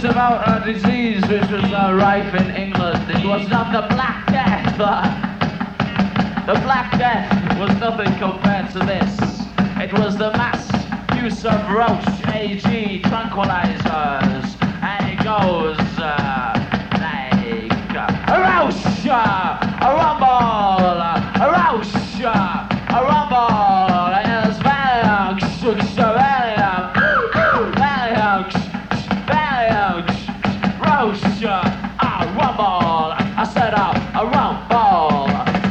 is about a disease which was rife in England. It was not the Black Death. The Black Death was nothing compared to this. It was the mass use of Roche AG tranquilizers. And it goes like a Roche, a rumble, a Roche, a rumble. And there's Valium, Roche, a rumble. I set up a rumble.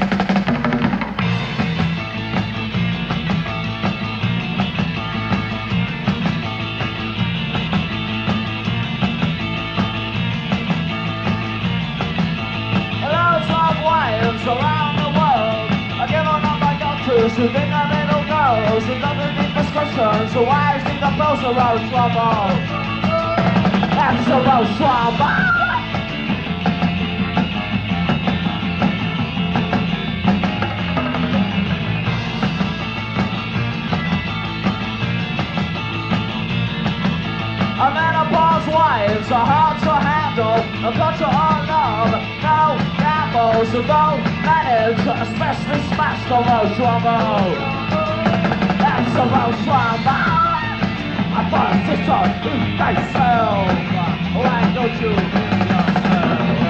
Around the world, I give on all my doctors who think I'm little girls who doesn't need prescriptions, so why think the pills are road trouble? That's a road trouble. A menopause wives are hard to handle, a culture on love, no gambles, so don't manage, especially smash the road trouble. That's the road trouble. I thought it's just on you thyself. Why don't you hear yourself?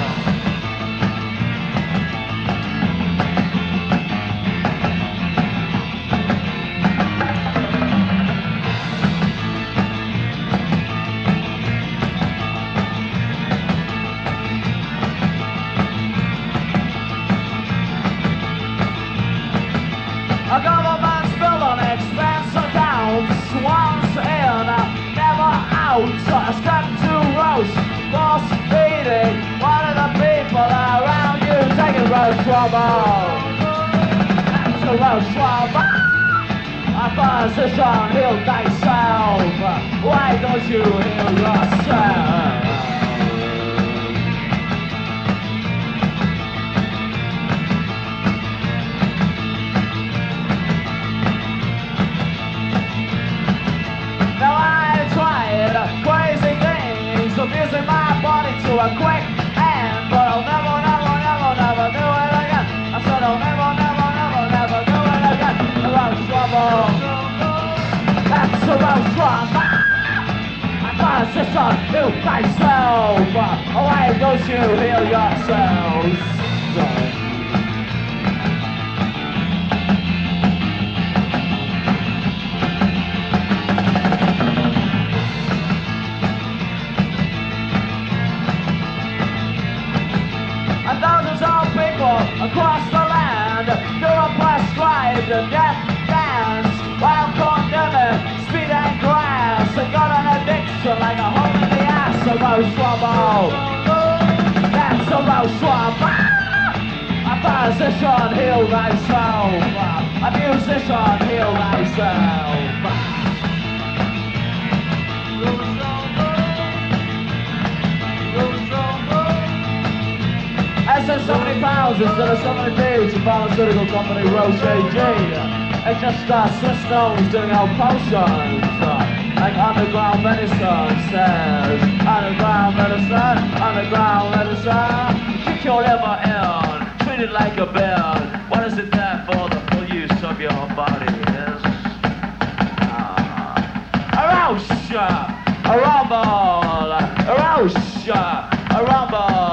A government's building expense accounts once in, never out. Step to roast, boss feeding. One of the people around you taking road trouble. That's a road trouble. A physician, heal thyself. Why don't you heal yourself? Crazy things, abusing my body to a quick end, but I'll never, never, never, never do it again. I said I'll never, never, never, never do it again. Around trouble, that's around trouble. I thought it's on you thyself. Why don't you heal yourself? Thousands of people across the land do a prescribed death dance while condemning speed and crash. They got an addiction like a hole in the ass. A road trouble. That's a road trouble. A physician, heal thyself. A musician, heal thyself. I said so many pounds instead of so many days to pharmaceutical company Roche AG. It's just Swiss stones doing our potions. Like underground medicine says. Underground medicine. Kick your liver in, treat it like a bed. What is it there for? The full use of your body is a Roche, a rumble, a Roche, a rumble.